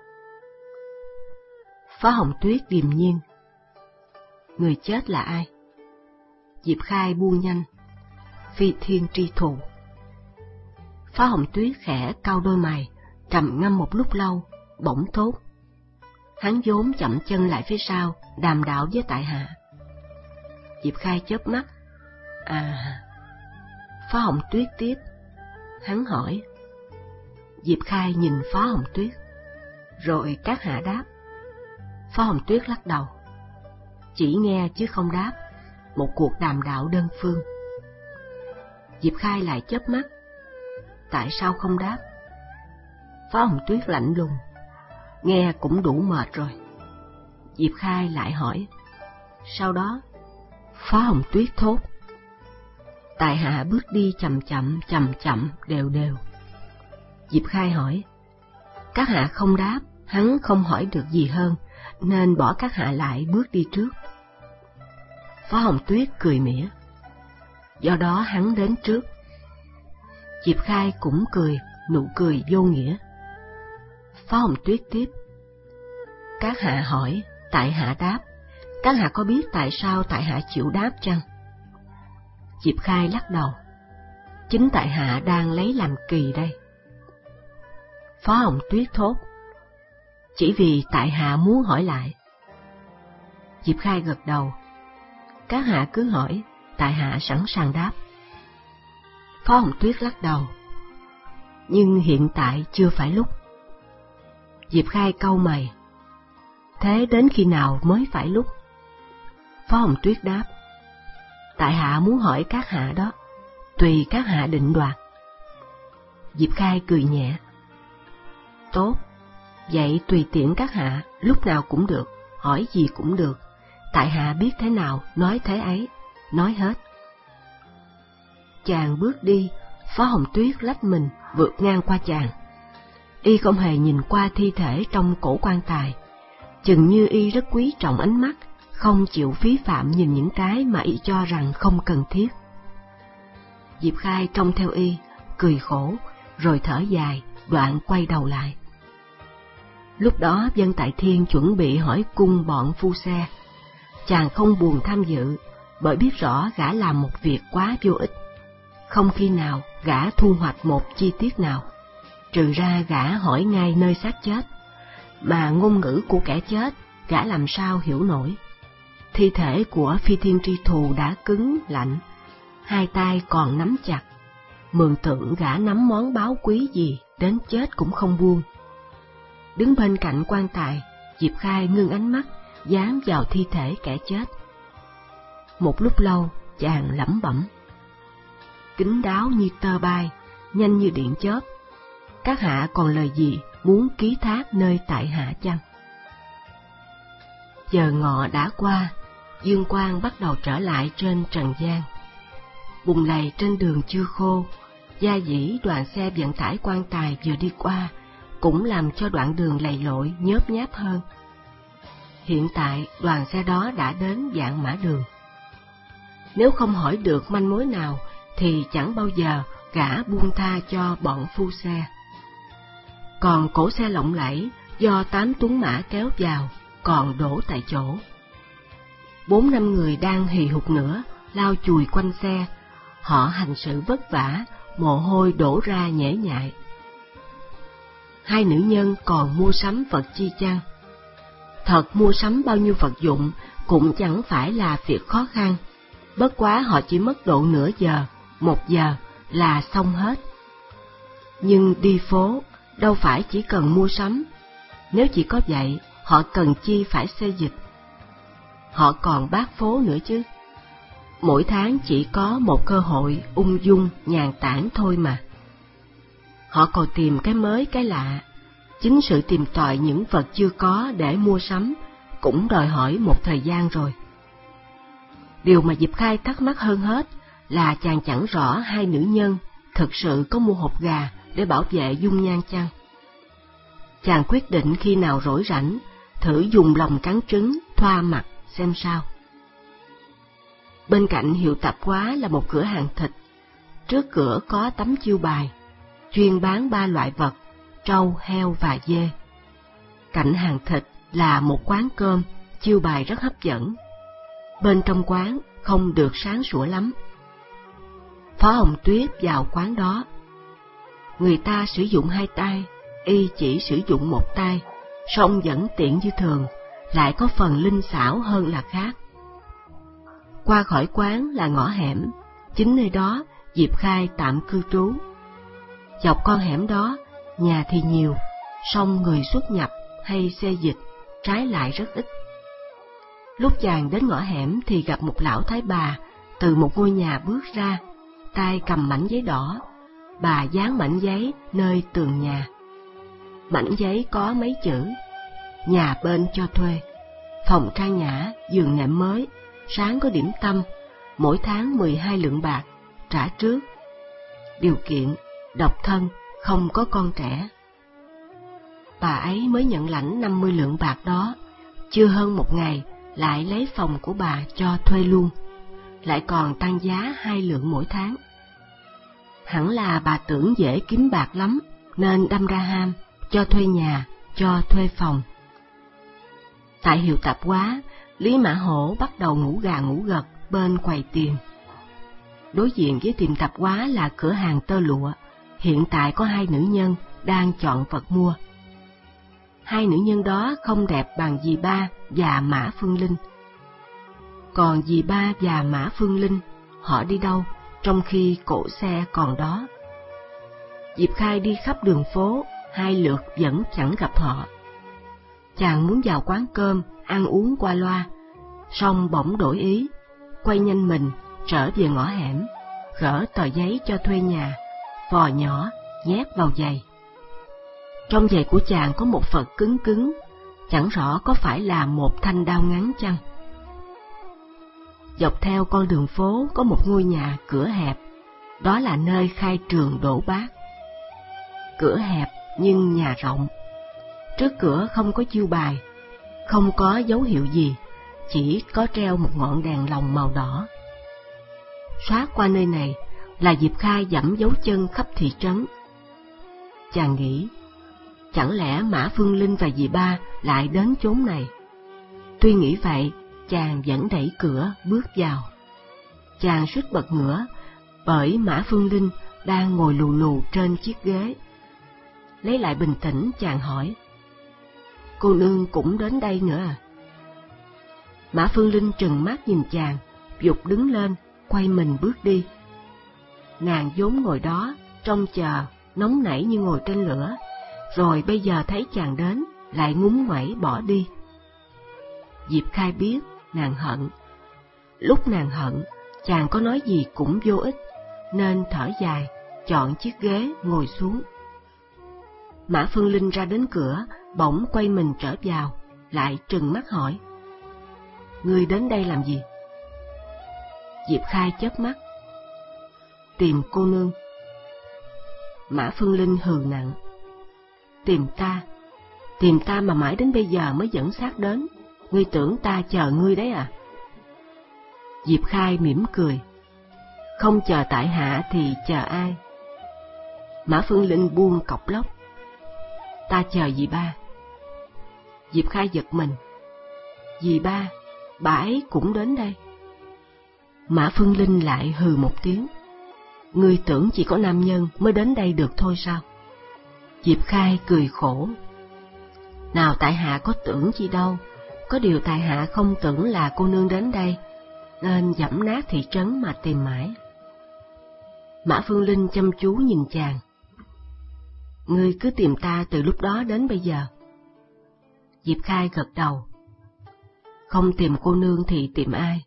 Phó Hồng Tuyết điềm nhiên: Người chết là ai? Diệp Khai buông nhanh: Phi Thiên Tri Thù. Phó Hồng Tuyết khẽ cau đôi mày, trầm ngâm một lúc lâu, bỗng thốt: Hắn vốn chậm chân lại phía sau, đàm đạo với tại hạ. Diệp Khai chớp mắt: À. Phó Hồng Tuyết tiếp: Hắn hỏi. Diệp Khai nhìn Phó Hồng Tuyết: Rồi các hạ đáp? Phó Hồng Tuyết lắc đầu: Chỉ nghe chứ không đáp, một cuộc đàm đạo đơn phương. Diệp Khai lại chớp mắt: Tại sao không đáp? Phó Hồng Tuyết lạnh lùng: Nghe cũng đủ mệt rồi. Diệp Khai lại hỏi: Sau đó? Phó Hồng Tuyết thốt: Tại hạ bước đi chậm chậm, đều đều. Diệp Khai hỏi: Các hạ không đáp, hắn không hỏi được gì hơn, nên bỏ các hạ lại bước đi trước. Phó Hồng Tuyết cười mỉa: Do đó hắn đến trước. Diệp Khai cũng cười, nụ cười vô nghĩa. Phó Hồng Tuyết tiếp: Các hạ hỏi, tại hạ đáp. Các hạ có biết tại sao tại hạ chịu đáp chăng? Diệp Khai lắc đầu: Chính tại hạ đang lấy làm kỳ đây. Phó Hồng Tuyết thốt: Chỉ vì tại hạ muốn hỏi lại. Diệp Khai gật đầu: Các hạ cứ hỏi, tại hạ sẵn sàng đáp. Phó Hồng Tuyết lắc đầu: Nhưng hiện tại chưa phải lúc. Diệp Khai cau mày: Thế đến khi nào mới phải lúc? Phó Hồng Tuyết đáp: Tại hạ muốn hỏi các hạ đó, tùy các hạ định đoạt. Diệp Khai cười nhẹ: Tốt, vậy tùy tiện các hạ, lúc nào cũng được, hỏi gì cũng được. Tại hạ biết thế nào, nói thế ấy, nói hết. Chàng bước đi, Phó Hồng Tuyết lách mình vượt ngang qua chàng. Y không hề nhìn qua thi thể trong cổ quan tài, chừng như y rất quý trọng ánh mắt, không chịu phí phạm nhìn những cái mà y cho rằng không cần thiết. Diệp Khai trông theo y, cười khổ, rồi thở dài, đoạn quay đầu lại. Lúc đó Vân Tại Thiên chuẩn bị hỏi cung bọn phu xe. Chàng không buồn tham dự, bởi biết rõ gã làm một việc quá vô ích. Không khi nào gã thu hoạch một chi tiết nào, trừ ra gã hỏi ngay nơi xác chết, mà ngôn ngữ của kẻ chết gã làm sao hiểu nổi. Thi thể của Phi Thiên Tri Thù đã cứng, lạnh, hai tay còn nắm chặt, mường tượng gã nắm món báu quý gì đến chết cũng không buông. Đứng bên cạnh quan tài, Diệp Khai ngưng ánh mắt, dán vào thi thể kẻ chết. Một lúc lâu, chàng lẩm bẩm: Kín đáo như tơ bay, nhanh như điện chớp. Các hạ còn lời gì muốn ký thác nơi tại hạ chăng? Giờ ngọ đã qua, dương quang bắt đầu trở lại trên trần gian. Bùn lầy trên đường chưa khô, gia dĩ đoàn xe vận tải quan tài vừa đi qua cũng làm cho đoạn đường lầy lội nhớp nháp hơn. Hiện tại đoàn xe đó đã đến Vạn Mã Đường. Nếu không hỏi được manh mối nào thì chẳng bao giờ gã buông tha cho bọn phu xe. Còn cỗ xe lộng lẫy do 8 tuấn mã kéo vào còn đổ tại chỗ. 4-5 người đang hì hục nữa lao chùi quanh xe, họ hành sự vất vả, mồ hôi đổ ra nhễ nhại. 2 nữ nhân còn mua sắm vật chi chăng? Thật mua sắm bao nhiêu vật dụng cũng chẳng phải là việc khó khăn, bất quá họ chỉ mất độ nửa giờ, 1 giờ là xong hết. Nhưng đi phố đâu phải chỉ cần mua sắm, nếu chỉ có vậy họ cần chi phải xê dịch. Họ còn bát phố nữa chứ. Mỗi tháng chỉ có một cơ hội ung dung nhàn tản thôi mà. Họ còn tìm cái mới cái lạ. Chính sự tìm tòi những vật chưa có để mua sắm cũng đòi hỏi một thời gian rồi. Điều mà Diệp Khai thắc mắc hơn hết là chàng chẳng rõ 2 nữ nhân thực sự có mua hột gà để bảo vệ dung nhan chăng. Chàng quyết định khi nào rỗi rảnh thử dùng lòng trắng trứng thoa mặt xem sao. Bên cạnh hiệu tạp hóa là một cửa hàng thịt. Trước cửa có tấm chiêu bài chuyên bán 3 loại vật: trâu, heo và dê. Cạnh hàng thịt là một quán cơm, chiêu bài rất hấp dẫn. Bên trong quán không được sáng sủa lắm. Phó Hồng Tuyết vào quán đó. Người ta sử dụng 2 tay, y chỉ sử dụng 1 tay, song vẫn tiện như thường, lại có phần linh xảo hơn là khác. Qua khỏi quán là ngõ hẻm, chính nơi đó Diệp Khai tạm cư trú. Dọc con hẻm đó, nhà thì nhiều, song người xuất nhập hay xê dịch trái lại rất ít. Lúc chàng đến ngõ hẻm thì gặp một lão thái bà từ một ngôi nhà bước ra, tay cầm mảnh giấy đỏ. Bà dán mảnh giấy nơi tường nhà. Mảnh giấy có mấy chữ: nhà bên cho thuê, phòng trang nhã, giường nệm mới, sáng có điểm tâm, mỗi tháng 12 lượng bạc, trả trước. Điều kiện: độc thân, không có con trẻ. Bà ấy mới nhận lãnh 50 lượng bạc đó, chưa hơn 1 ngày lại lấy phòng của bà cho thuê luôn, lại còn tăng giá 2 lượng mỗi tháng. Hẳn là bà tưởng dễ kiếm bạc lắm, nên đâm ra ham, cho thuê nhà, cho thuê phòng. Tại hiệu tạp hóa, Lý Mã Hổ bắt đầu ngủ gà ngủ gật bên quầy tiền. Đối diện với tiệm tạp hóa là cửa hàng tơ lụa, hiện tại có 2 nữ nhân đang chọn vật mua. 2 nữ nhân đó không đẹp bằng dì Ba và Mã Phương Linh. Còn dì Ba và Mã Phương Linh, họ đi đâu, trong khi cỗ xe còn đó? Diệp Khai đi khắp đường phố, 2 lượt vẫn chẳng gặp họ. Chàng muốn vào quán cơm, ăn uống qua loa, song bỗng đổi ý, quay nhanh mình, trở về ngõ hẻm, gỡ tờ giấy cho thuê nhà, vò nhỏ, nhét vào giày. Trong giày của chàng có một vật cứng cứng, chẳng rõ có phải là một thanh đao ngắn chăng. Dọc theo con đường phố có một ngôi nhà cửa hẹp, đó là nơi khai trường đổ bát. Cửa hẹp nhưng nhà rộng. Trước cửa không có chiêu bài, không có dấu hiệu gì, chỉ có treo một ngọn đèn lồng màu đỏ. Xoát qua nơi này là Diệp Khai dẫm dấu chân khắp thị trấn. Chàng nghĩ, chẳng lẽ Mã Phương Linh và dì Ba lại đến chốn này? Tuy nghĩ vậy, chàng vẫn đẩy cửa bước vào. Chàng suýt bật ngửa, bởi Mã Phương Linh đang ngồi lù lù trên chiếc ghế. Lấy lại bình tĩnh, chàng hỏi: cô nương cũng đến đây nữa à? Mã Phương Linh trừng mắt nhìn chàng, giục đứng lên, quay mình bước đi. Nàng vốn ngồi đó, trông chờ, nóng nảy như ngồi trên lửa, rồi bây giờ thấy chàng đến, lại ngúng nguẩy bỏ đi. Diệp Khai biết nàng hận. Lúc nàng hận, chàng có nói gì cũng vô ích, nên thở dài, chọn chiếc ghế ngồi xuống. Mã Phương Linh ra đến cửa, bỗng quay mình trở vào, lại trừng mắt hỏi: ngươi đến đây làm gì? Diệp Khai chớp mắt. Tìm cô nương. Mã Phương Linh hừ nặng. Tìm ta mà mãi đến bây giờ mới dẫn xác đến, ngươi tưởng ta chờ ngươi đấy à? Diệp Khai mỉm cười. Không chờ tại hạ thì chờ ai? Mã Phương Linh buông cọc lốc. Ta chờ dì ba. Diệp Khai giật mình. Dì ba, bà ấy cũng đến đây. Mã Phương Linh lại hừ một tiếng. Ngươi tưởng chỉ có nam nhân mới đến đây được thôi sao? Diệp Khai cười khổ. Nào tại hạ có tưởng chi đâu, có điều tại hạ không tưởng là cô nương đến đây, nên dẫm nát thị trấn mà tìm mãi. Mã Phương Linh chăm chú nhìn chàng. Ngươi cứ tìm ta từ lúc đó đến bây giờ. Diệp Khai gật đầu. Không tìm cô nương thì tìm ai?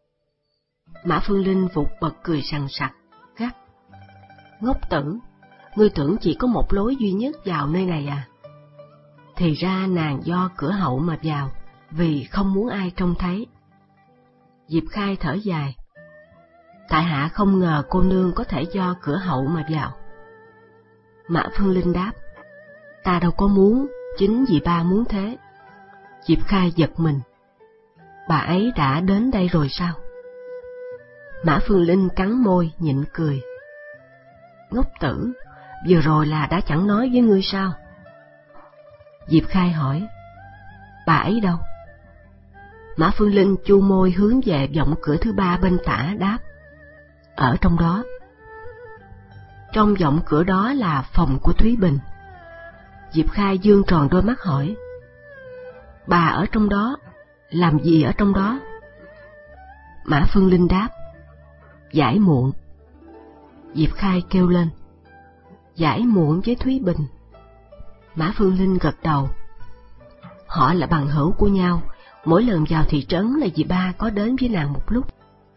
Mã Phương Linh vụt bật cười sằng sặc, gắt. Ngốc tử, ngươi tưởng chỉ có một lối duy nhất vào nơi này à? Thì ra nàng do cửa hậu mà vào, vì không muốn ai trông thấy. Diệp Khai thở dài. Tại hạ không ngờ cô nương có thể do cửa hậu mà vào. Mã Phương Linh đáp. Ta đâu có muốn, chính vì ba muốn thế. Diệp Khai giật mình. Bà ấy đã đến đây rồi sao? Mã Phương Linh cắn môi nhịn cười. Ngốc tử, vừa rồi là đã chẳng nói với ngươi sao? Diệp Khai hỏi. Bà ấy đâu? Mã Phương Linh chu môi hướng về vọng cửa thứ ba bên tả đáp. Ở trong đó. Trong vọng cửa đó là phòng của Thúy Bình. Diệp Khai dương tròn đôi mắt hỏi. Bà ở trong đó, làm gì ở trong đó? Mã Phương Linh đáp. Giải muộn. Diệp Khai kêu lên. Giải muộn với Thúy Bình. Mã Phương Linh gật đầu. Họ là bằng hữu của nhau, mỗi lần vào thị trấn là dì ba có đến với nàng một lúc.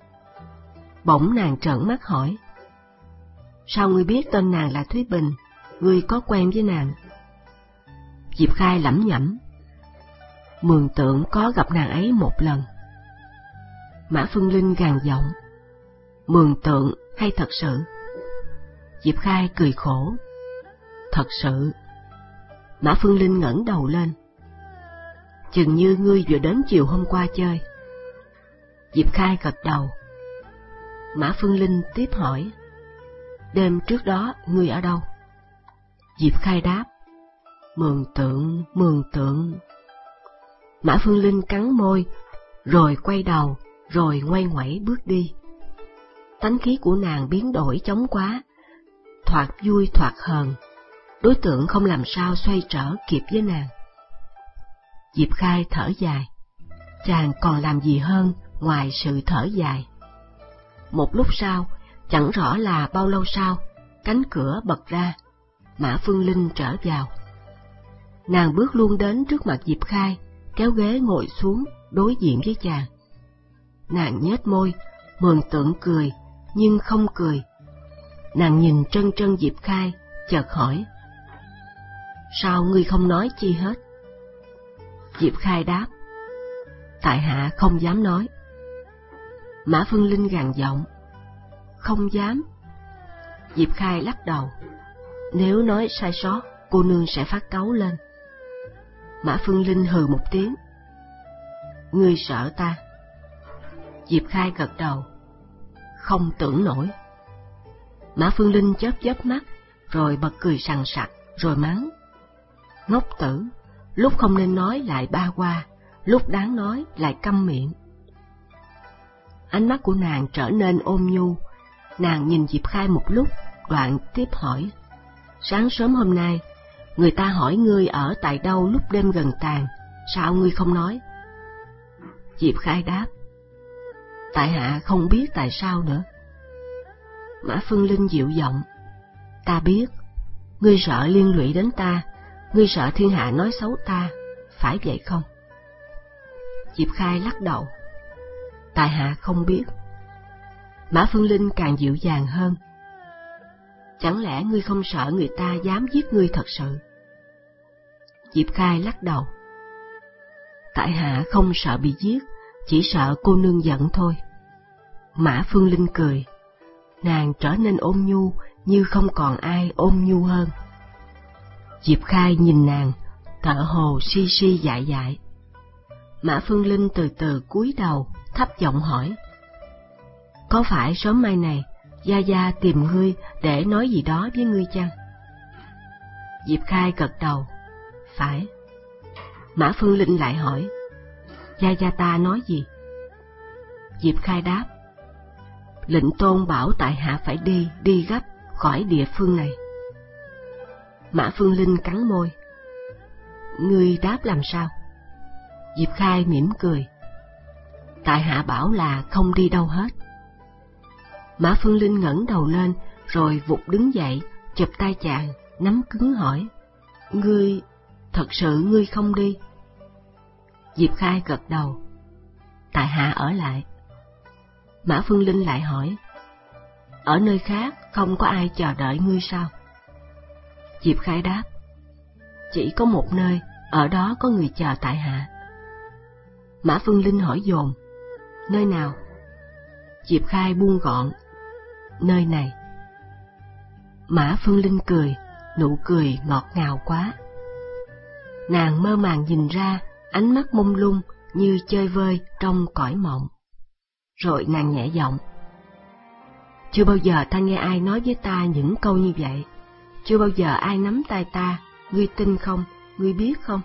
Bỗng nàng trợn mắt hỏi. Sao ngươi biết tên nàng là Thúy Bình, ngươi có quen với nàng? Diệp Khai lẩm nhẩm. Mường tượng có gặp nàng ấy một lần. Mã Phương Linh gằn giọng. Mường tượng hay thật sự? Diệp Khai cười khổ. Thật sự. Mã Phương Linh ngẩng đầu lên. Chừng như ngươi vừa đến chiều hôm qua chơi. Diệp Khai gật đầu. Mã Phương Linh tiếp hỏi. Đêm trước đó ngươi ở đâu? Diệp Khai đáp. Mường tượng. Mã Phương Linh cắn môi, rồi quay đầu, rồi ngoay ngoẩy bước đi. Tánh khí của nàng biến đổi chóng quá, thoạt vui thoạt hờn, đối tượng không làm sao xoay trở kịp với nàng. Diệp Khai thở dài, chàng còn làm gì hơn ngoài sự thở dài. Một lúc sau, chẳng rõ là bao lâu sau, cánh cửa bật ra, Mã Phương Linh trở vào. Nàng bước luôn đến trước mặt Diệp Khai, kéo ghế ngồi xuống đối diện với chàng. Nàng nhếch môi, mường tượng cười, nhưng không cười. Nàng nhìn trân trân Diệp Khai, chợt hỏi. Sao ngươi không nói chi hết? Diệp Khai đáp. Tại hạ không dám nói. Mã Phương Linh gằn giọng. Không dám. Diệp Khai lắc đầu. Nếu nói sai sót, cô nương sẽ phát cáu lên. Mã Phương Linh hừ một tiếng. Ngươi sợ ta? Diệp Khai gật đầu. Không tưởng nổi. Mã Phương Linh chớp chớp mắt, rồi bật cười sằng sặc, rồi mắng. Ngốc tử, lúc không nên nói lại ba qua, lúc đáng nói lại câm miệng. Ánh mắt của nàng trở nên ôn nhu, nàng nhìn Diệp Khai một lúc, đoạn tiếp hỏi. Sáng sớm hôm nay, người ta hỏi ngươi ở tại đâu lúc đêm gần tàn, sao ngươi không nói? Diệp Khai đáp. Tại hạ không biết tại sao nữa. Mã Phương Linh dịu giọng. Ta biết, ngươi sợ liên lụy đến ta, ngươi sợ thiên hạ nói xấu ta, phải vậy không? Diệp Khai lắc đầu. Tại hạ không biết. Mã Phương Linh càng dịu dàng hơn. Chẳng lẽ ngươi không sợ người ta dám giết ngươi thật sự? Diệp Khai lắc đầu. Tại hạ không sợ bị giết, chỉ sợ cô nương giận thôi. Mã Phương Linh cười, nàng trở nên ôn nhu như không còn ai ôn nhu hơn. Diệp Khai nhìn nàng, tựa hồ si si dại dại. Mã Phương Linh từ từ cúi đầu, thấp giọng hỏi, có phải sớm mai này Gia Gia tìm ngươi để nói gì đó với ngươi chăng? Diệp Khai gật đầu, phải. Mã Phương Linh lại hỏi, Gia Gia ta nói gì? Diệp Khai đáp, lệnh tôn bảo tại hạ phải đi gấp khỏi địa phương này. Mã Phương Linh cắn môi, ngươi đáp làm sao? Diệp Khai mỉm cười, tại hạ bảo là không đi đâu hết. Mã Phương Linh ngẩng đầu lên, rồi vụt đứng dậy, chụp tay chàng, nắm cứng hỏi, ngươi, thật sự ngươi không đi? Diệp Khai gật đầu, tại hạ ở lại. Mã Phương Linh lại hỏi, ở nơi khác không có ai chờ đợi ngươi sao? Diệp Khai đáp, chỉ có một nơi, ở đó có người chờ tại hạ. Mã Phương Linh hỏi dồn, nơi nào? Diệp Khai buông gọn, nơi này. Mã Phương Linh cười, nụ cười ngọt ngào quá. Nàng mơ màng nhìn ra, ánh mắt mông lung như chơi vơi trong cõi mộng. Rồi nàng nhẹ giọng, chưa bao giờ ta nghe ai nói với ta những câu như vậy. Chưa bao giờ ai nắm tay ta, ngươi tin không, ngươi biết không?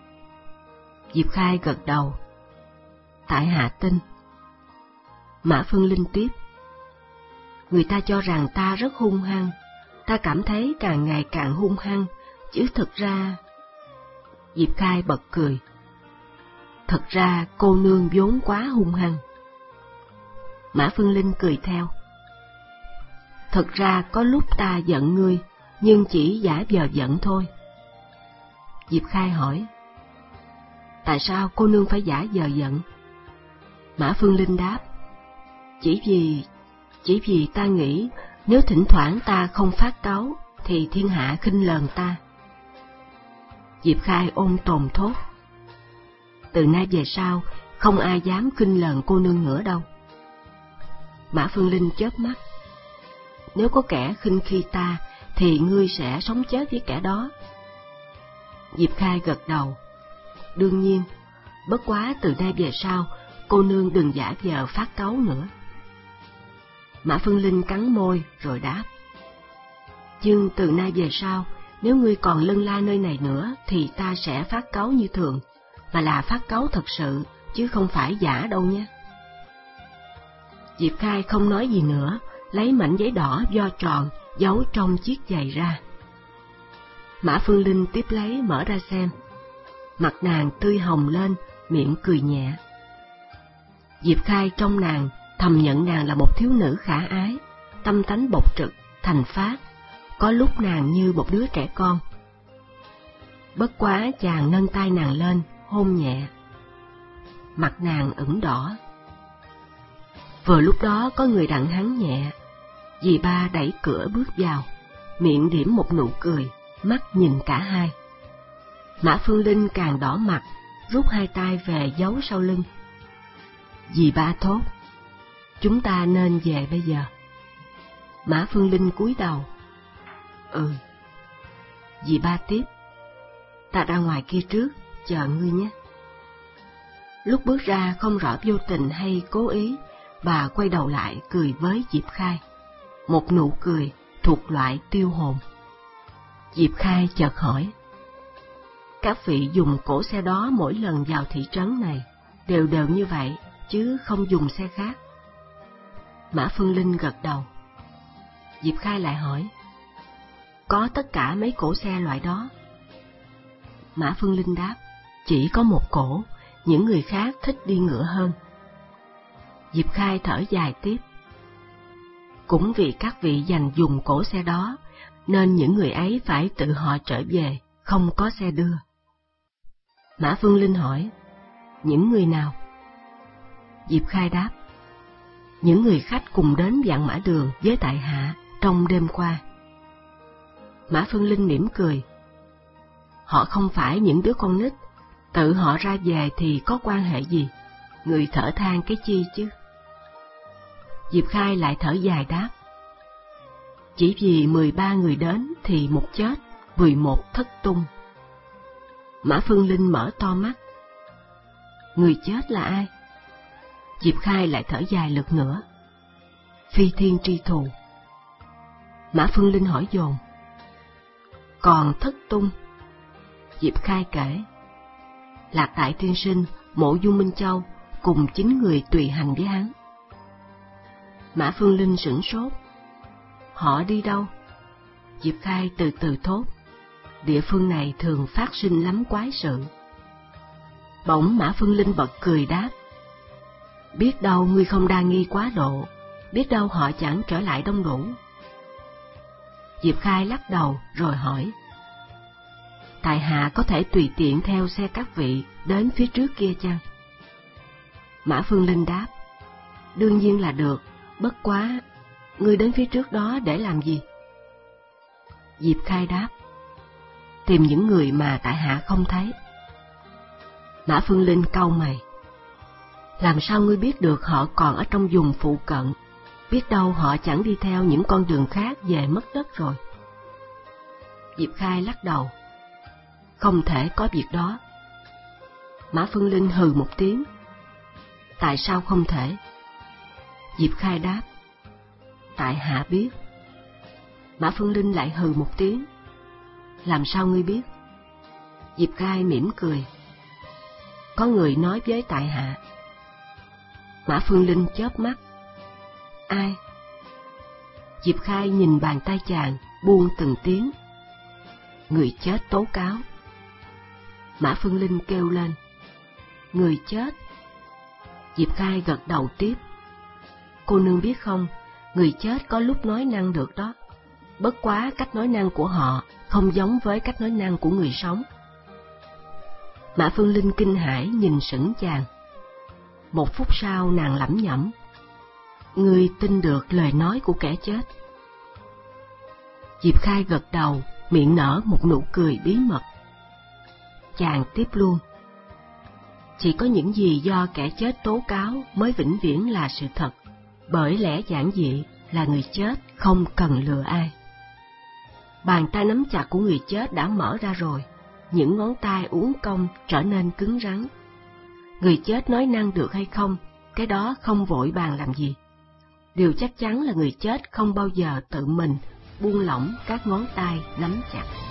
Diệp Khai gật đầu, tại hạ tin. Mã Phương Linh tiếp, người ta cho rằng ta rất hung hăng, ta cảm thấy càng ngày càng hung hăng, chứ thực ra... Diệp Khai bật cười, thật ra cô nương vốn quá hung hăng. Mã Phương Linh cười theo, thật ra có lúc ta giận ngươi, nhưng chỉ giả vờ giận thôi. Diệp Khai hỏi, tại sao cô nương phải giả vờ giận? Mã Phương Linh đáp, chỉ vì ta nghĩ nếu thỉnh thoảng ta không phát cáu thì thiên hạ khinh lờn ta. Diệp Khai ôn tồn thốt, từ nay về sau không ai dám khinh lờn cô nương nữa đâu. Mã Phương Linh chớp mắt, nếu có kẻ khinh khi ta thì ngươi sẽ sống chết với kẻ đó. Diệp Khai gật đầu, đương nhiên, bất quá từ nay về sau cô nương đừng giả vờ phát cáu nữa. Mã Phương Linh cắn môi rồi đáp, nhưng từ nay về sau nếu ngươi còn lân la nơi này nữa thì ta sẽ phát cáu như thường, mà là phát cáu thật sự chứ không phải giả đâu nhé. Diệp Khai không nói gì nữa, lấy mảnh giấy đỏ vo tròn giấu trong chiếc giày ra. Mã Phương Linh tiếp lấy mở ra xem, mặt nàng tươi hồng lên, miệng cười nhẹ. Diệp Khai trong nàng thầm nhận nàng là một thiếu nữ khả ái, tâm tánh bộc trực, thành phát, có lúc nàng như một đứa trẻ con. Bất quá chàng nâng tay nàng lên, hôn nhẹ. Mặt nàng ửng đỏ. Vừa lúc đó có người đặng hắn nhẹ, dì ba đẩy cửa bước vào, miệng điểm một nụ cười, mắt nhìn cả hai. Mã Phương Linh càng đỏ mặt, rút hai tay về giấu sau lưng. Dì ba thốt, chúng ta nên về bây giờ. Mã Phương Linh cúi đầu, ừ. Dì ba tiếp, ta ra ngoài kia trước, chờ ngươi nhé. Lúc bước ra không rõ vô tình hay cố ý, bà quay đầu lại cười với Diệp Khai, một nụ cười thuộc loại tiêu hồn. Diệp Khai chợt hỏi, các vị dùng cỗ xe đó mỗi lần vào thị trấn này đều như vậy, chứ không dùng xe khác? Mã Phương Linh gật đầu. Diệp Khai lại hỏi, có tất cả mấy cỗ xe loại đó? Mã Phương Linh đáp, chỉ có một cỗ, những người khác thích đi ngựa hơn. Diệp Khai thở dài tiếp, cũng vì các vị dành dùng cỗ xe đó, nên những người ấy phải tự họ trở về, không có xe đưa. Mã Phương Linh hỏi, những người nào? Diệp Khai đáp, những người khách cùng đến vạn mã đường với tại hạ trong đêm qua. Mã Phương Linh mỉm cười, họ không phải những đứa con nít, tự họ ra về thì có quan hệ gì? người thở than cái chi chứ? Diệp Khai lại thở dài đáp: chỉ vì 13 người đến thì một chết, 11 thất tung. Mã Phương Linh mở to mắt: người chết là ai? Diệp Khai lại thở dài lượt nữa: Phi Thiên tri thù. Mã Phương Linh hỏi dồn: còn thất tung? Diệp Khai kể: Lạc Đại tiên sinh, Mộ Dung Minh Châu cùng 9 người tùy hành với hắn. Mã Phương Linh sửng sốt: họ đi đâu? Diệp Khai từ từ thốt: địa phương này thường phát sinh lắm quái sự. Bỗng Mã Phương Linh bật cười đáp: biết đâu ngươi không đa nghi quá độ, biết đâu họ chẳng trở lại đông đủ. Diệp Khai lắc đầu rồi hỏi: tại hạ có thể tùy tiện theo xe các vị đến phía trước kia chăng? Mã Phương Linh đáp: đương nhiên là được, bất quá ngươi đến phía trước đó để làm gì? Diệp Khai đáp: tìm những người mà tại hạ không thấy. Mã Phương Linh cau mày: làm sao ngươi biết được họ còn ở trong vùng phụ cận? Biết đâu họ chẳng đi theo những con đường khác về mất đất rồi. Diệp Khai lắc đầu: không thể có việc đó. Mã Phương Linh hừ một tiếng: tại sao không thể? Diệp Khai đáp: tại hạ biết. Mã Phương Linh lại hừ một tiếng: làm sao ngươi biết? Diệp Khai mỉm cười: có người nói với tại hạ. Mã Phương Linh chớp mắt: ai? Diệp Khai nhìn bàn tay chàng, buông từng tiếng: người chết tố cáo. Mã Phương Linh kêu lên: người chết? Diệp Khai gật đầu tiếp: cô nương biết không, người chết có lúc nói năng được đó, bất quá cách nói năng của họ không giống với cách nói năng của người sống. Mã Phương Linh kinh hãi nhìn sững chàng. Một phút sau nàng lẩm nhẩm: ngươi tin được lời nói của kẻ chết? Diệp Khai gật đầu, miệng nở một nụ cười bí mật. Chàng tiếp luôn: chỉ có những gì do kẻ chết tố cáo mới vĩnh viễn là sự thật, bởi lẽ giản dị là người chết không cần lừa ai. Bàn tay nắm chặt của người chết đã mở ra rồi, những ngón tay uốn cong trở nên cứng rắn. Người chết nói năng được hay không, cái đó không vội bàn làm gì. Điều chắc chắn là người chết không bao giờ tự mình buông lỏng các ngón tay nắm chặt.